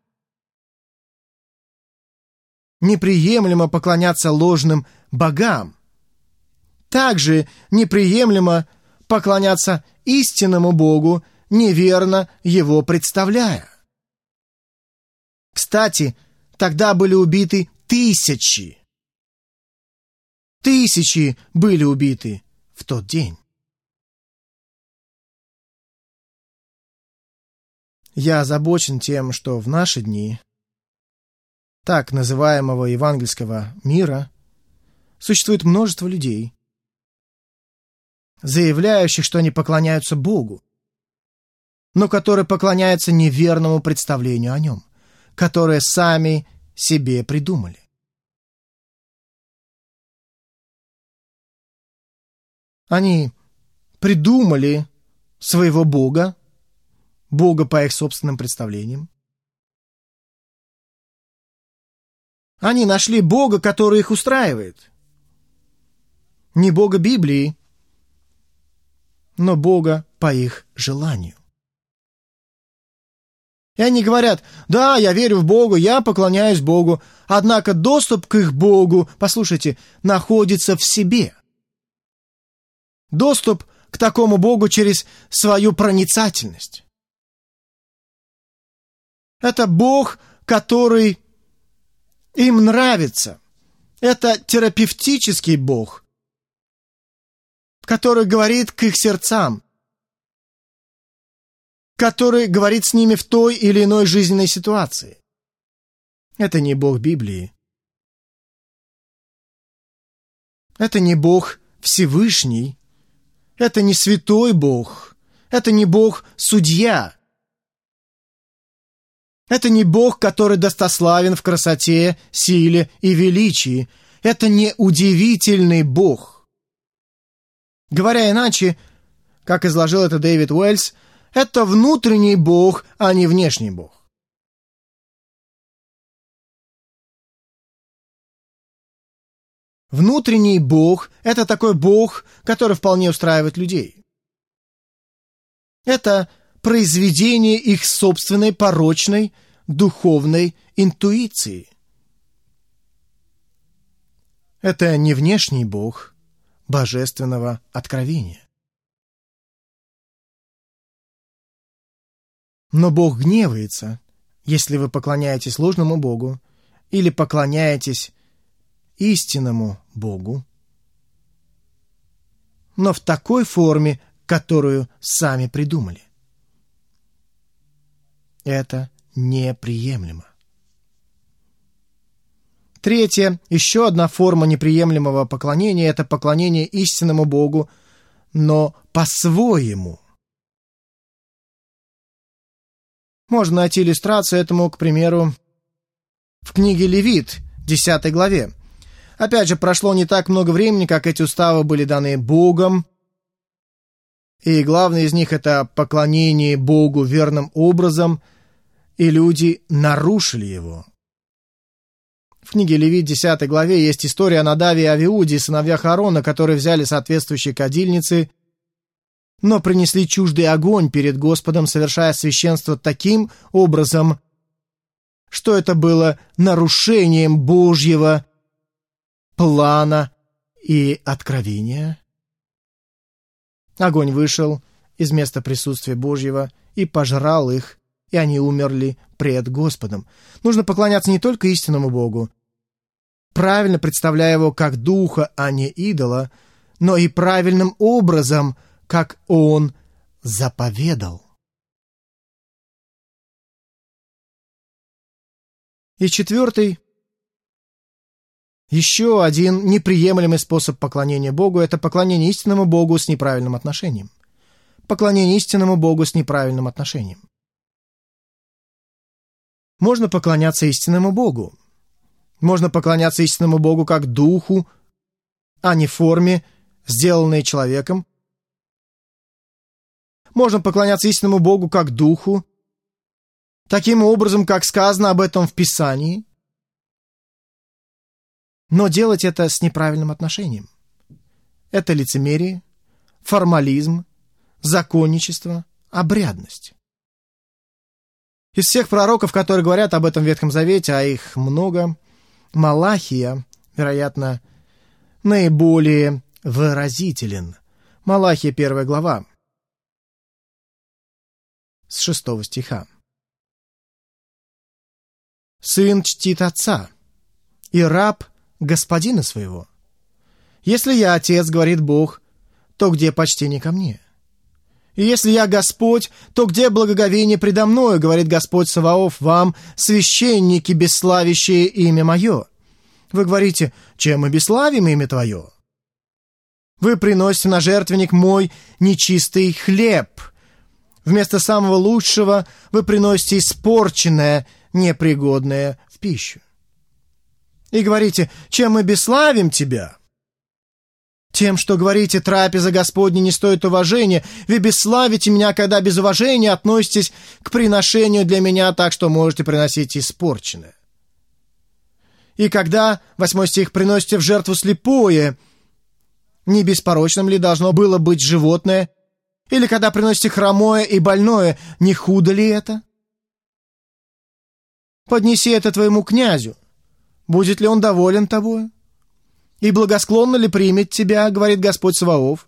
Неприемлемо поклоняться ложным богам. Также неприемлемо поклоняться истинному Богу, неверно его представляя. Кстати, тогда были убиты тысячи. Тысячи были убиты в тот день. Я озабочен тем, что в наши дни так называемого евангельского мира существует множество людей, заявляющих, что они поклоняются Богу, но которые поклоняются неверному представлению о Нем, которое сами себе придумали. Они придумали своего Бога, Бога по их собственным представлениям. Они нашли Бога, который их устраивает. Не Бога Библии, но Бога по их желанию. И они говорят: да, я верю в Бога, я поклоняюсь Богу, однако доступ к их Богу, послушайте, находится в себе. Доступ к такому Богу через свою проницательность. Это Бог, который им нравится. Это терапевтический Бог, который говорит к их сердцам, который говорит с ними в той или иной жизненной ситуации. Это не Бог Библии. Это не Бог Всевышний. Это не святой Бог. Это не Бог-судья. Это не Бог, который достославен в красоте, силе и величии. Это не удивительный Бог. Говоря иначе, как изложил это Дэвид Уэллс, это внутренний Бог, а не внешний Бог. Внутренний Бог – это такой Бог, который вполне устраивает людей. Это произведение их собственной порочной духовной интуиции. Это не внешний Бог божественного откровения. Но Бог гневается, если вы поклоняетесь ложному Богу или поклоняетесь истинному Богу, но в такой форме, которую сами придумали. Это неприемлемо. Третье, еще одна форма неприемлемого поклонения – это поклонение истинному Богу, но по-своему. Можно найти иллюстрацию этому, к примеру, в книге Левит, 10 главе. Опять же, прошло не так много времени, как эти уставы были даны Богом, и главное из них – это поклонение Богу верным образом, и люди нарушили его. В книге Левит, 10 главе, есть история о Надаве и Авиуде, сыновьях Аарона, которые взяли соответствующие кадильницы, но принесли чуждый огонь перед Господом, совершая священство таким образом, что это было нарушением Божьего плана и откровения. Огонь вышел из места присутствия Божьего и пожрал их, и они умерли пред Господом. Нужно поклоняться не только истинному Богу, правильно представляя его как духа, а не идола, но и правильным образом, как он заповедал. И четвертый, еще один неприемлемый способ поклонения Богу – это поклонение истинному Богу с неправильным отношением. Поклонение истинному Богу с неправильным отношением. Можно поклоняться истинному Богу. Можно поклоняться истинному Богу как духу, а не форме, сделанной человеком. Можно поклоняться истинному Богу как духу, таким образом, как сказано об этом в Писании. Но делать это с неправильным отношением. Это лицемерие, формализм, законничество, обрядность. Из всех пророков, которые говорят об этом в Ветхом Завете, а их много, Малахия, вероятно, наиболее выразителен. Малахия, 1 глава, с 6 стиха. «Сын чтит отца, и раб господина своего. Если я отец, говорит Бог, то где почтение ко мне? И если я Господь, то где благоговение предо мною, говорит Господь Саваоф, вам, священники, бесславящие имя мое? Вы говорите, чем мы бесславим имя твое? Вы приносите на жертвенник мой нечистый хлеб. Вместо самого лучшего вы приносите испорченное, непригодное в пищу. И говорите, чем мы бесславим тебя? Тем, что говорите, трапеза Господня не стоит уважения, вы бесславите меня, когда без уважения относитесь к приношению для меня так, что можете приносить испорченное. И когда, 8 стих, приносите в жертву слепое, не беспорочным ли должно было быть животное? Или когда приносите хромое и больное, не худо ли это? Поднеси это твоему князю. Будет ли он доволен тобою? И благосклонно ли примет тебя, говорит Господь Саваоф?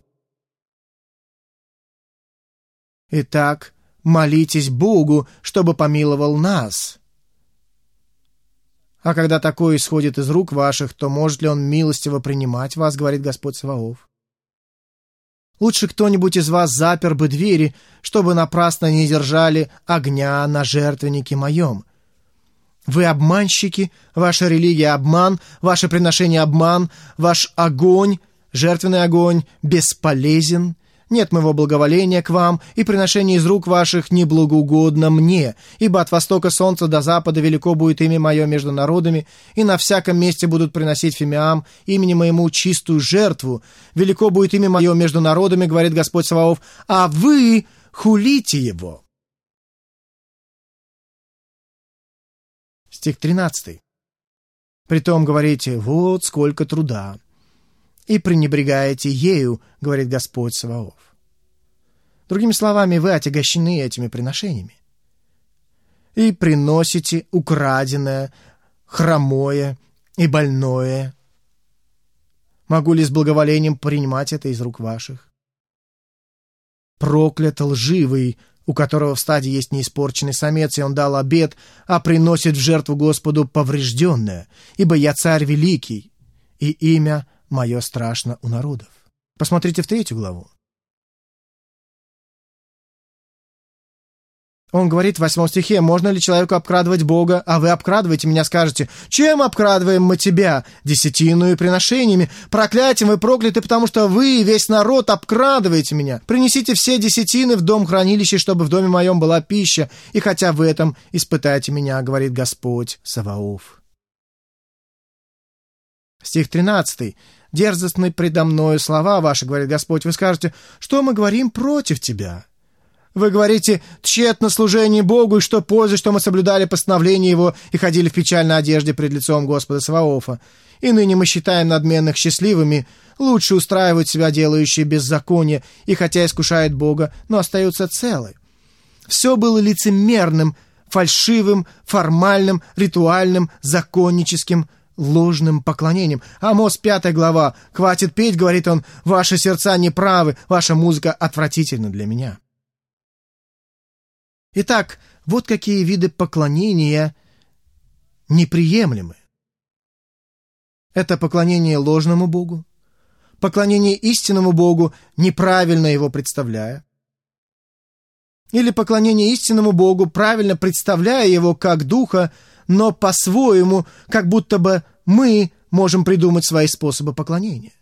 Итак, молитесь Богу, чтобы помиловал нас. А когда такое исходит из рук ваших, то может ли он милостиво принимать вас, говорит Господь Саваоф? Лучше кто-нибудь из вас запер бы двери, чтобы напрасно не держали огня на жертвеннике моем. Вы обманщики, ваша религия — обман, ваше приношение — обман, ваш огонь, жертвенный огонь, бесполезен. Нет моего благоволения к вам, и приношение из рук ваших неблагоугодно мне, ибо от востока солнца до запада велико будет имя мое между народами, и на всяком месте будут приносить фимиам, имени моему чистую жертву. Велико будет имя мое между народами, говорит Господь Саваоф, а вы хулите его. Стих 13. Притом говорите, вот сколько труда, и пренебрегаете ею, говорит Господь Саваоф. Другими словами, вы отягощены этими приношениями. И приносите украденное, хромое и больное. Могу ли с благоволением принимать это из рук ваших? Проклят лживый, у которого в стаде есть неиспорченный самец, и он дал обет, а приносит в жертву Господу поврежденное, ибо я царь великий, и имя мое страшно у народов. Посмотрите в 3 главу. Он говорит в 8 стихе, можно ли человеку обкрадывать Бога, а вы обкрадываете меня, скажете, чем обкрадываем мы тебя? Десятиною и приношениями. Проклятием вы прокляты, потому что вы, весь народ, обкрадываете меня. Принесите все десятины в дом хранилища, чтобы в доме моем была пища, и хотя в этом испытайте меня, говорит Господь Саваоф. Стих 13. Дерзостны предо мною слова ваши, говорит Господь. Вы скажете, что мы говорим против тебя? Вы говорите, тщетно служение Богу, и что пользы, что мы соблюдали постановление Его и ходили в печальной одежде пред лицом Господа Саваофа. И ныне мы считаем надменных счастливыми, лучше устраивают себя делающие беззаконие, и хотя искушают Бога, но остаются целы. Все было лицемерным, фальшивым, формальным, ритуальным, законническим, ложным поклонением. Амос 5 глава. «Хватит петь, — говорит он, — ваши сердца неправы, ваша музыка отвратительна для меня». Итак, вот какие виды поклонения неприемлемы. Это поклонение ложному Богу, поклонение истинному Богу, неправильно его представляя, или поклонение истинному Богу, правильно представляя его как Духа, но по-своему, как будто бы мы можем придумать свои способы поклонения.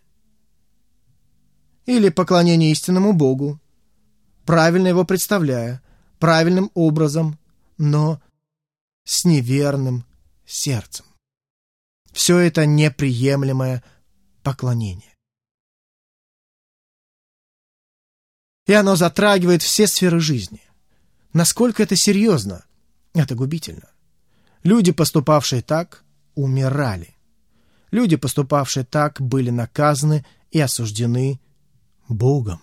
Или поклонение истинному Богу, правильно его представляя, правильным образом, но с неверным сердцем. Все это неприемлемое поклонение. И оно затрагивает все сферы жизни. Насколько это серьезно, это губительно. Люди, поступавшие так, умирали. Люди, поступавшие так, были наказаны и осуждены Богом.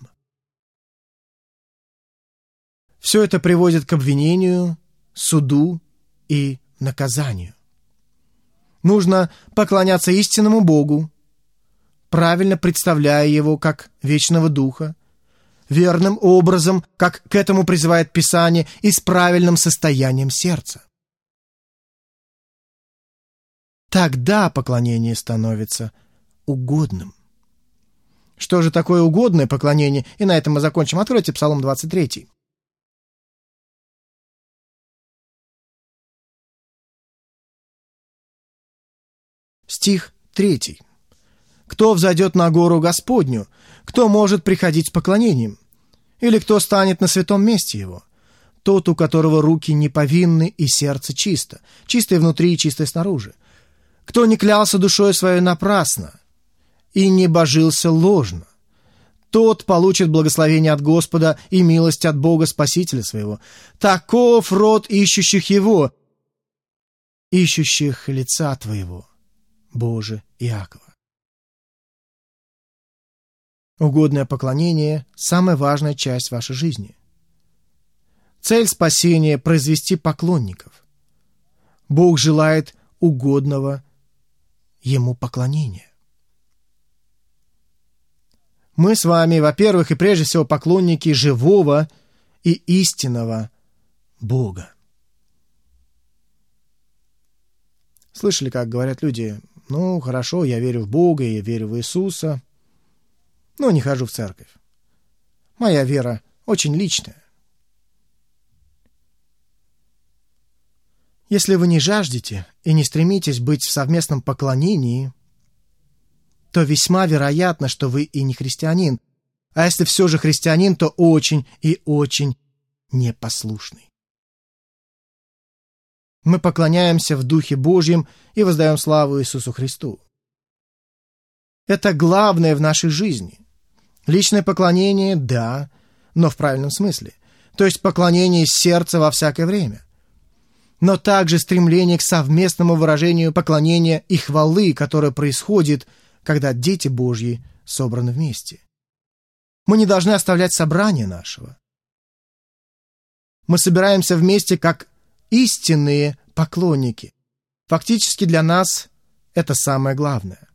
Все это приводит к обвинению, суду и наказанию. Нужно поклоняться истинному Богу, правильно представляя Его как вечного Духа, верным образом, как к этому призывает Писание, и с правильным состоянием сердца. Тогда поклонение становится угодным. Что же такое угодное поклонение? И на этом мы закончим. Откройте Псалом 23. Стих 3. «Кто взойдет на гору Господню? Кто может приходить с поклонением? Или кто станет на святом месте его? Тот, у которого руки не повинны и сердце чисто, чистое внутри и чистое снаружи. Кто не клялся душой своей напрасно и не божился ложно, тот получит благословение от Господа и милость от Бога Спасителя своего. Таков род ищущих Его, ищущих лица Твоего, Боже Иакова». Угодное поклонение – самая важная часть вашей жизни. Цель спасения – произвести поклонников. Бог желает угодного Ему поклонения. Мы с вами, во-первых, и прежде всего поклонники живого и истинного Бога. Слышали, как говорят люди: «Ну, хорошо, я верю в Бога, я верю в Иисуса, но не хожу в церковь. Моя вера очень личная». Если вы не жаждете и не стремитесь быть в совместном поклонении, то весьма вероятно, что вы и не христианин, а если все же христианин, то очень и очень непослушный. Мы поклоняемся в Духе Божьем и воздаем славу Иисусу Христу. Это главное в нашей жизни. Личное поклонение – да, но в правильном смысле, то есть поклонение из сердца во всякое время. Но также стремление к совместному выражению поклонения и хвалы, которое происходит, когда дети Божьи собраны вместе. Мы не должны оставлять собрание нашего. Мы собираемся вместе как истинные поклонники. Фактически для нас это самое главное.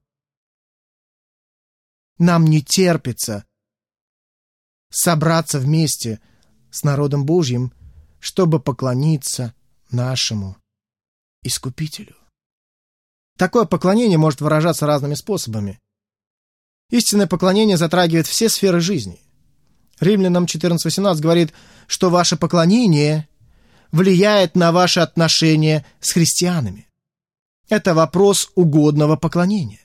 Нам не терпится собраться вместе с народом Божьим, чтобы поклониться нашему Искупителю. Такое поклонение может выражаться разными способами. Истинное поклонение затрагивает все сферы жизни. Римлянам 14:18 говорит, что ваше поклонение влияет на ваши отношения с христианами. Это вопрос угодного поклонения.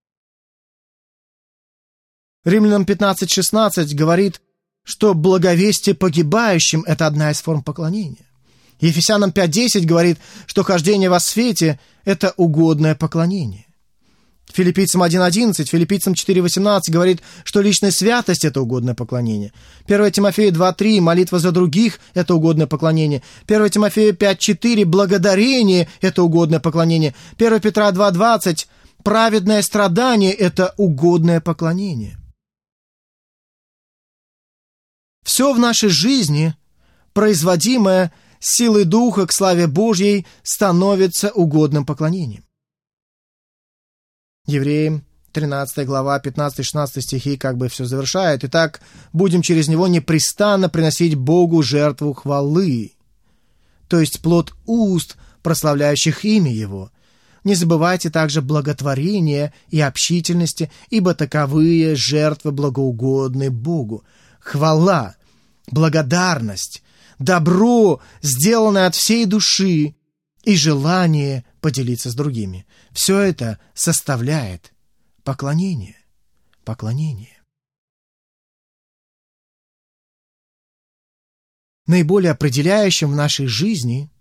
Римлянам 15:16 говорит, что благовестие погибающим – это одна из форм поклонения. Ефесянам 5:10 говорит, что хождение во свете – это угодное поклонение. Филиппийцам 1:11, Филиппийцам 4:18 говорит, что личная святость – это угодное поклонение. 1 Тимофея 2:3, молитва за других – это угодное поклонение. 1 Тимофея 5:4, благодарение – это угодное поклонение. 1 Петра 2:20, праведное страдание – это угодное поклонение. Все в нашей жизни, производимое силой Духа к славе Божьей, становится угодным поклонением. Евреям 13 глава, 15-16 стихи как бы все завершает. «Итак, будем через него непрестанно приносить Богу жертву хвалы, то есть плод уст, прославляющих имя Его. Не забывайте также благотворения и общительности, ибо таковые жертвы благоугодны Богу». Хвала, благодарность, добро, сделанное от всей души, и желание поделиться с другими. Все это составляет поклонение. Поклонение. Наиболее определяющим в нашей жизни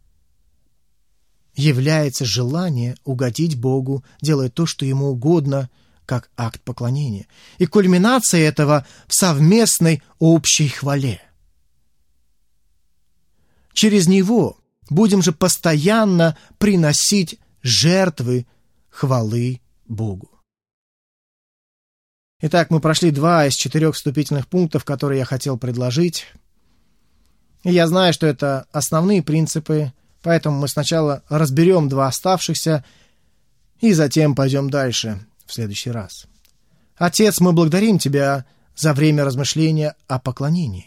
является желание угодить Богу, делая то, что Ему угодно, как акт поклонения. И кульминация этого в совместной общей хвале. Через него будем же постоянно приносить жертвы хвалы Богу. Итак, мы прошли 2 из 4 вступительных пунктов, которые я хотел предложить. И я знаю, что это основные принципы, поэтому мы сначала разберем 2 оставшихся и затем пойдем дальше в следующий раз. Отец, мы благодарим Тебя за время размышления о поклонении,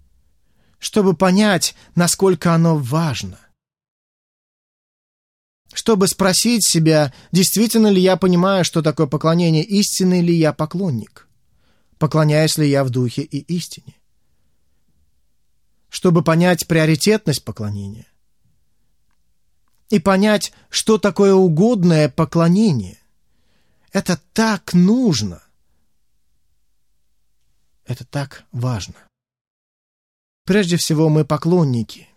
чтобы понять, насколько оно важно. чтобы спросить себя, действительно ли я понимаю, что такое поклонение, истинный ли я поклонник, поклоняюсь ли я в духе и истине, чтобы понять приоритетность поклонения и понять, что такое угодное поклонение. Это так нужно, это так важно. Прежде всего, мы поклонники.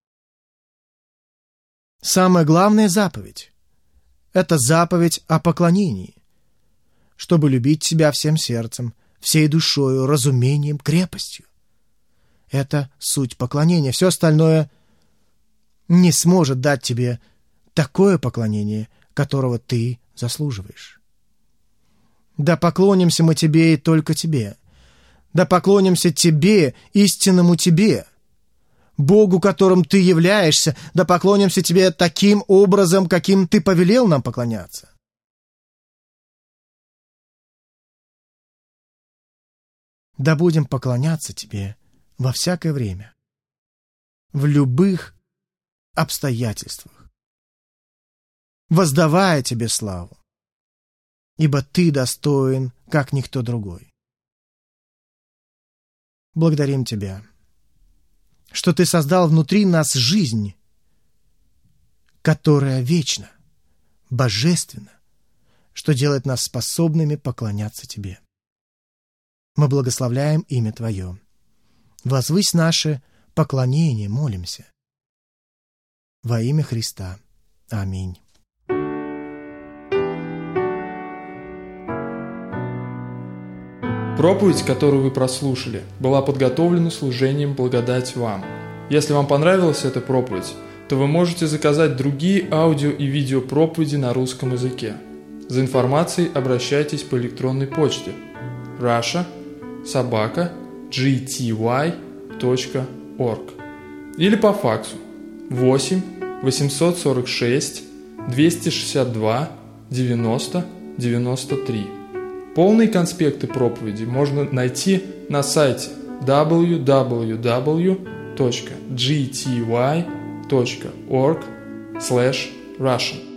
Самая главная заповедь – это заповедь о поклонении, чтобы любить Тебя всем сердцем, всей душою, разумением, крепостью. Это суть поклонения. Все остальное не сможет дать тебе такое поклонение, которого ты заслуживаешь. Да поклонимся мы Тебе и только Тебе. Да поклонимся Тебе, истинному Тебе, Богу, которым Ты являешься, да поклонимся Тебе таким образом, каким Ты повелел нам поклоняться. Да будем поклоняться Тебе во всякое время, в любых обстоятельствах, воздавая Тебе славу, ибо Ты достоин, как никто другой. Благодарим Тебя, что Ты создал внутри нас жизнь, которая вечна, божественна, что делает нас способными поклоняться Тебе. Мы благословляем имя Твое. Возвысь наше поклонение, молимся. Во имя Христа. Аминь. Проповедь, которую вы прослушали, была подготовлена служением «Благодать вам». Если вам понравилась эта проповедь, то вы можете заказать другие аудио и видео проповеди на русском языке. За информацией обращайтесь по электронной почте russia@gty.org или по факсу 8 846 262 90 93. Полные конспекты проповеди можно найти на сайте www.gty.org/Russian.